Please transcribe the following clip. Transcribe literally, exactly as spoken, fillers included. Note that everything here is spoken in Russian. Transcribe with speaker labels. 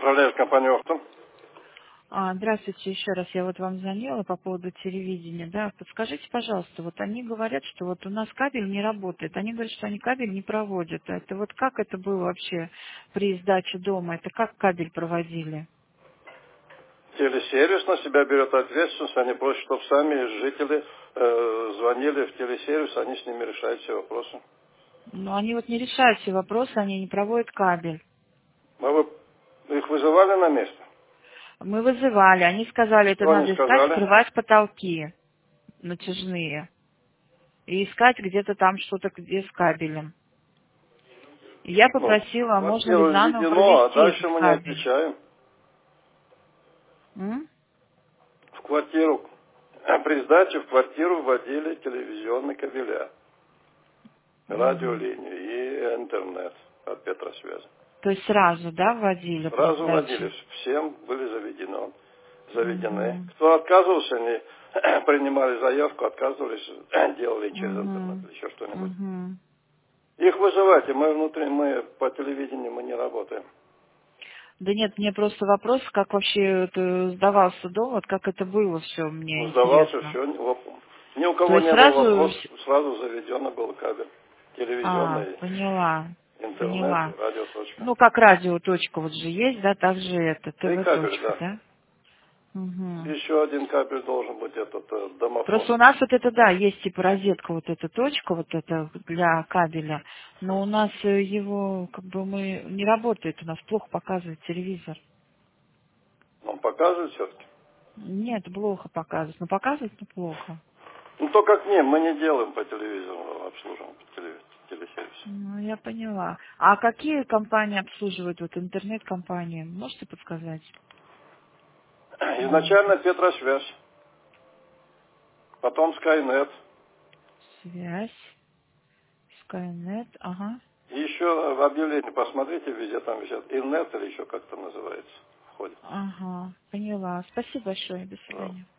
Speaker 1: Управляешь компанией «Оптом».
Speaker 2: А, здравствуйте, еще раз. Я вот вам звонила по поводу телевидения. Да, подскажите, пожалуйста, вот они говорят, что вот у нас кабель не работает. Они говорят, что они кабель не проводят. А это вот как это было вообще при сдаче дома? Это как кабель проводили?
Speaker 1: Телесервис на себя берет ответственность. Они просят, чтобы сами жители э, звонили в телесервис, они с ними решают все вопросы.
Speaker 2: Но они вот не решают все вопросы, они не проводят кабель.
Speaker 1: А вы их вызывали на место?
Speaker 2: Мы вызывали, они сказали, это
Speaker 1: Что они
Speaker 2: надо искать,
Speaker 1: сказали?
Speaker 2: скрывать потолки натяжные. И искать где-то там что-то где с кабелем. И я
Speaker 1: Ну,
Speaker 2: попросила, а можно ли
Speaker 1: во-первых,
Speaker 2: заново
Speaker 1: введено, а
Speaker 2: провести
Speaker 1: дальше
Speaker 2: этот
Speaker 1: мы не
Speaker 2: кабель?
Speaker 1: отвечаем.
Speaker 2: М?
Speaker 1: В квартиру, при сдаче в квартиру вводили телевизионные кабеля,
Speaker 2: Мгм.
Speaker 1: радиолинию и интернет от Петросвязи.
Speaker 2: То есть сразу, да, вводили при
Speaker 1: Сразу вводили,
Speaker 2: сдаче?
Speaker 1: всем были заведены. заведены.
Speaker 2: Угу.
Speaker 1: Кто отказывался, они принимали заявку, отказывались, делали через интернет
Speaker 2: Угу.
Speaker 1: или еще что-нибудь.
Speaker 2: Угу.
Speaker 1: Их вызывайте, мы внутри, мы по телевидению мы не работаем.
Speaker 2: Да нет, мне просто вопрос, как вообще это сдавался дом, вот как это было все, мне
Speaker 1: Ну, сдавался
Speaker 2: интересно.
Speaker 1: все, ни у
Speaker 2: То
Speaker 1: кого
Speaker 2: есть
Speaker 1: не был
Speaker 2: сразу...
Speaker 1: вопрос, сразу заведено был кабель.
Speaker 2: А,
Speaker 1: Телевизионный,
Speaker 2: поняла,
Speaker 1: интернет,
Speaker 2: поняла.
Speaker 1: радиоточка.
Speaker 2: Ну, как радио точка вот же есть, да, также это,
Speaker 1: И
Speaker 2: ТВ
Speaker 1: кабель,
Speaker 2: точка,
Speaker 1: да.
Speaker 2: да? Угу.
Speaker 1: Еще один кабель должен быть этот э, домофон.
Speaker 2: Просто у нас вот это, да, есть типа розетка, вот эта точка, вот эта для кабеля, но у нас э, его, как бы мы, не работает, у нас плохо показывает телевизор.
Speaker 1: Он показывает все-таки.
Speaker 2: Нет, плохо показывает, но показывает, но плохо.
Speaker 1: Ну, то как не, мы не делаем по телевизору обслуживаем, по теле- телесервису.
Speaker 2: Ну, я поняла. А какие компании обслуживают, вот интернет-компании, можете подсказать? М,
Speaker 1: Изначально Петросвязь, потом Скайнет.
Speaker 2: Связь, Скайнет, ага.
Speaker 1: И еще в объявлении посмотрите, везде там висят Иннет или еще как-то называется. Входит.
Speaker 2: Ага, поняла. Спасибо большое, до
Speaker 1: Да.
Speaker 2: свидания.